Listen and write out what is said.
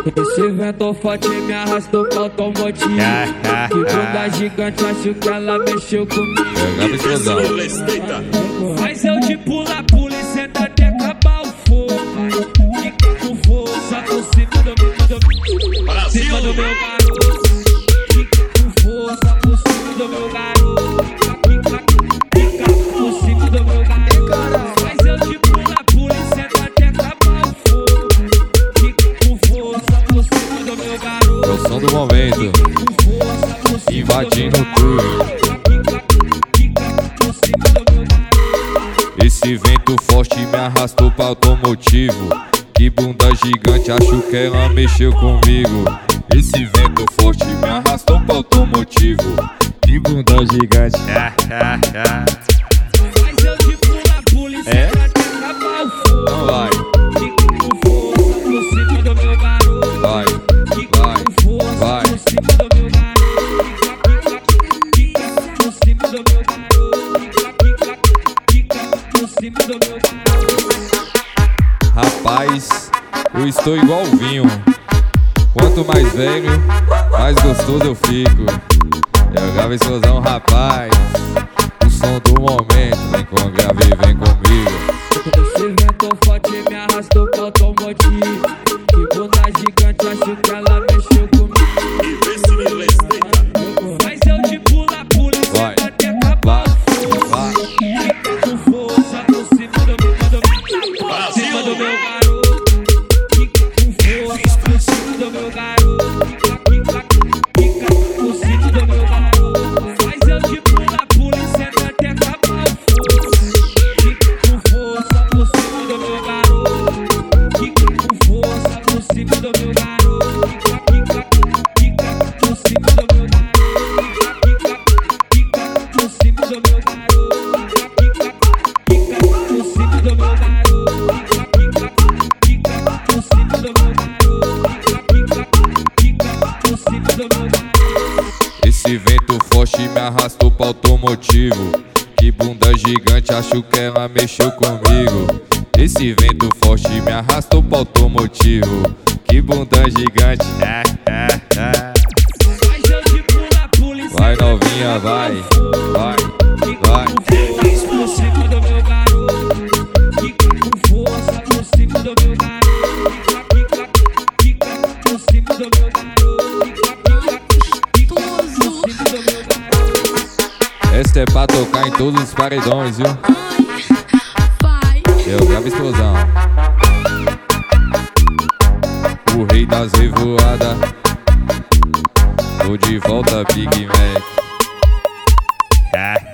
Esse vento forte me arrastou pro automotivo. Que bunda gigante, acho que ela mexeu comigo. Mas eu de pula e senta até acabar o fogo. Fica com força por cima do meu garoto. Fica com força por cima do meu garoto. Fica por cima do meu garoto. Mas eu de pula e senta até acabar o fogo. Fica com força por cima do meu garoto. É o som do momento, invadindo tudo. Esse vento forte me arrastou pra automotivo. Que bunda gigante, acho que ela mexeu comigo. Esse vento forte me arrastou pra automotivo. Que bunda gigante. Mas eu de pula e senta até acabar o fogo. Então vai. Fica com força por cima do meu garoto. Vai, Fica vai, com força vai. por cima do meu garoto. Fica por cima do meu garoto. Fica por cima do meu garoto. Rapaz, eu estou igual vinho. Quanto mais velho, mais gostoso eu fico. Eu gravo explosão, rapaz. O som do momento, vem com o grave, vem comigo. Esse vento forte me arrastou pro automotivo. Que bunda gigante, acho que ela mexeu comigo. Mas eu de pula e Vai, senta até acabar o fogo. vai. Fica com força por cima do meu garoto. Fica com força por cima do meu garoto. Fica por cima do meu garoto. Mas eu de pula e senta até acabar o fogo. Fica com força por cima do meu garoto. Fica com força por cima do meu garoto. Fica por cima do meu garoto. Fica por cima do meu garoto. Fica por cima do meu garoto. Fica por cima do meu garoto. Esse vento forte me arrastou pra automotivo. Que bunda gigante, acho que ela mexeu comigo. Esse vento forte me arrastou pra automotivo. Que bunda gigante. Mas eu de pula e Vai novinha, vai, vai, vai. Fica por cima do meu garoto. Fica com força por cima do meu garoto. Fica por cima do meu garoto. Fica por cima do meu garoto. Essa é pra tocar em todos os paredões, viu? Eu gravo explosão. O rei das revoadas. Tô de volta, Big Mac.